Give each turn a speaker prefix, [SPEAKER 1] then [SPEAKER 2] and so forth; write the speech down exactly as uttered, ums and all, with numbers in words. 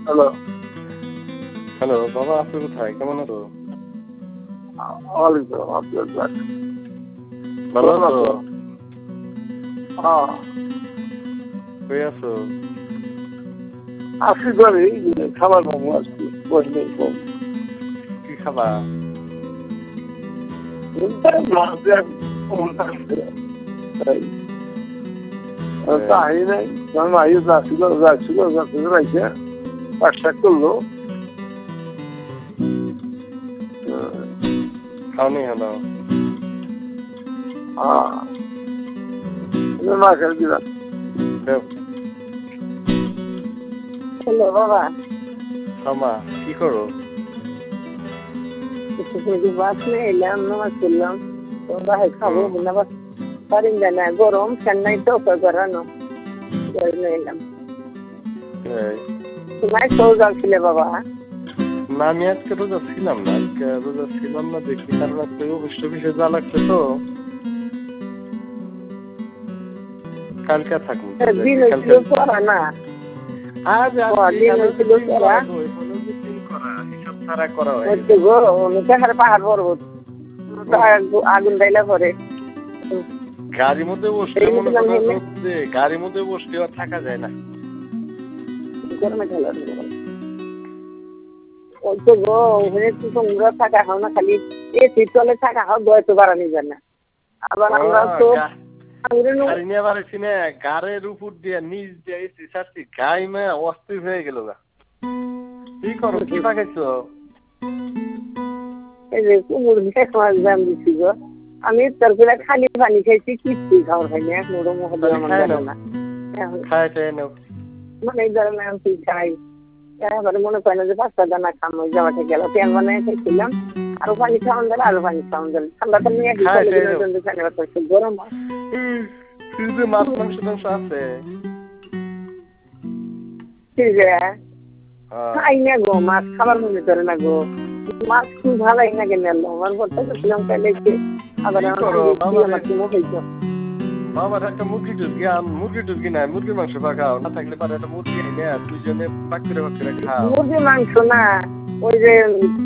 [SPEAKER 1] Hello
[SPEAKER 2] hello বাবা, আপনি কোথায়? কেমন আছো?
[SPEAKER 1] ওয়ালাইকুম আপনার
[SPEAKER 2] ভালো আছো?
[SPEAKER 1] হ্যাঁ
[SPEAKER 2] কই আছো?
[SPEAKER 1] আসি করে খাবার পাবো আসছি বসলে
[SPEAKER 2] কি খাবা?
[SPEAKER 1] তাই নাই কারণ আইয়ে যাচ্ছিল যাচ্ছিল যাচ্ছিল রাইছে পাকশাক করলো
[SPEAKER 2] খাওনি হলো?
[SPEAKER 1] হ্যাঁ মা খেয়ে দিলাম।
[SPEAKER 3] হ্যালো বাবা,
[SPEAKER 2] মা কি করো?
[SPEAKER 3] বাস নিয়ে এলাম, নামাজ পড়লাম, তো বাসায় খাবো নামাজ পারেন না, গরম চেন্নাই তো করানো এলাম। তোমার সৌজা ছিল বাবা?
[SPEAKER 2] না, আমি আজকে রোজা ছিলাম না, আজকে রোজা ছিলাম না দেখি, কারণ আজকে অবশ্য বিষয় যা লাগছে তো কালকে থাকবো।
[SPEAKER 3] দিন হয়েছিল পড়া না,
[SPEAKER 2] আজ
[SPEAKER 3] দিন হয়েছিল পড়া
[SPEAKER 2] সারা করা হয়
[SPEAKER 3] গো, পাহাড় পাহাড় পর্বত আগুন ডাইলা পরে
[SPEAKER 2] গাড়ির মধ্যে বসলে মনে করছে গাড়ির মধ্যে বসলে আর থাকা যায় না।
[SPEAKER 3] গরমে ঢালা ওই তো গো, ওখানে তো তোমরা থাকা হয় না, খালি এসি তলে থাকা হয়, বয়স বাড়ানি যায় না। আবার আমরা তো
[SPEAKER 2] গাড়ির উপর দিয়ে নিচ দিয়ে এসি ছাড়ছি, গাই মে অস্থির হয়ে গেল গা। কি করো, কি পাকাইছো?
[SPEAKER 3] এই যে কুমুর মাছ দাম দিচ্ছি গো, আমি তোর করে খালি পানি খাইছি, কিচ্ছু খাওয়ার খাইনি, এক মোড়ো মুখ দিয়ে আমার গেল না।
[SPEAKER 2] খাই খাই নাও
[SPEAKER 3] মানে এই ধরনের আমি তুই খাই, এবারে মনে করেন যে পাঁচটা দানা খাম, ওই জামাতে গেল তেল বানাই খাইছিলাম, আরো পানি খাওয়ান গেল, আরো পানি খাওয়ান গেল, ঠান্ডা তো নিয়ে গরম
[SPEAKER 2] ফ্রিজে মাছ মাংস টাংস আছে?
[SPEAKER 3] খাই না গো, মাছ খাবার মনে করে না গো, মাছ খুব ভালোই না কেন আমার বলতে গেছিলাম তাহলে আবার
[SPEAKER 2] বাবার একটা মুরগি টুরগি মুরগি টুরগি নাই, মুরগির মাংস পাকাও, না থাকলে পারে একটা মুরগি এনে দুজনে পাক করে পাক করে খাও।
[SPEAKER 3] মুরগির মাংস না, ওই যে